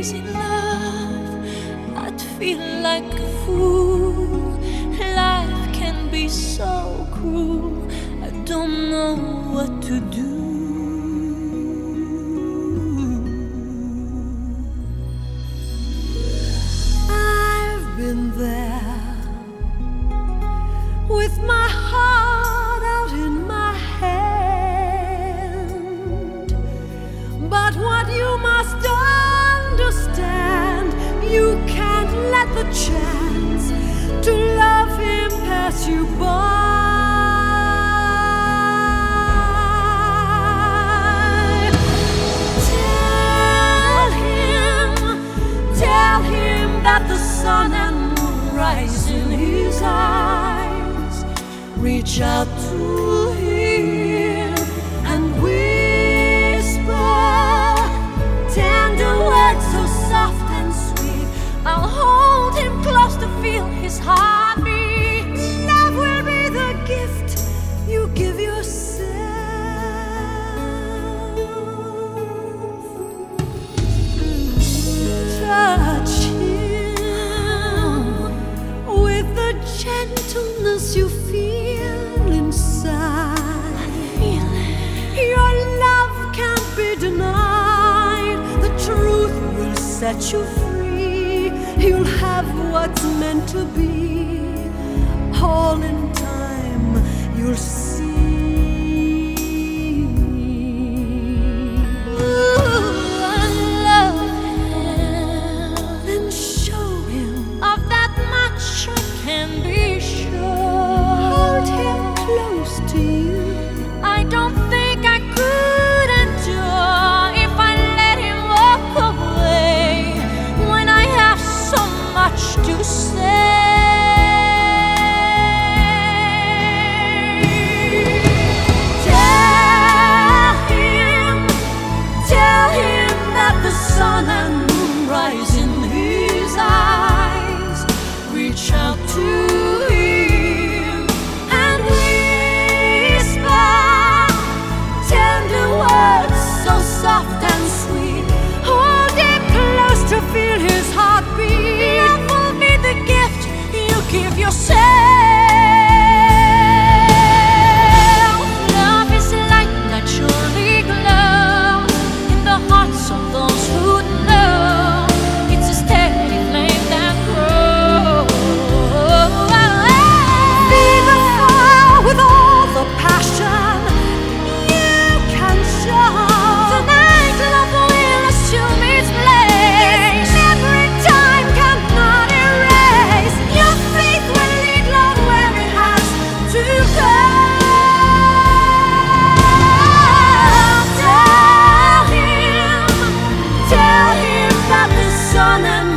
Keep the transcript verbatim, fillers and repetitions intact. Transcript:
crazy love, I'd feel like a fool. Life can be so cruel, I don't know what to do. I've been there with my heart out in my hand, but what you must understand, you can't let the chance to love him pass you by. Tell him, tell him that the sun and moon rise in his eyes. Reach out to him and whisper tender words so soft and sweet. I'll hold him close to feel his heartbeat. Love will be the gift you give yourself. Touch him with the gentleness you feel inside. I feel it. Your love can't be denied. The truth will set you free. You'll have what's meant to be. All in time you'll see. Ooh, I love him. Then show him of that much I can be sure. Hold him close to you. I don't think I could endure if I let him walk away when I have so much to say. Tell him, tell him that the sun and moon rise in his eyes. Reach out to him and whisper tender words so soft and sweet. Hold him close to feel his heartbeat. Love will be the gift you give yourself. Love is like naturally glow in the hearts of those who know. It's a steady flame that grows. Be the fire with all the passion you can show. Tonight love will assume its place. Every time cannot erase. Your faith will lead love where it has to go. Tell him, tell him that the sun and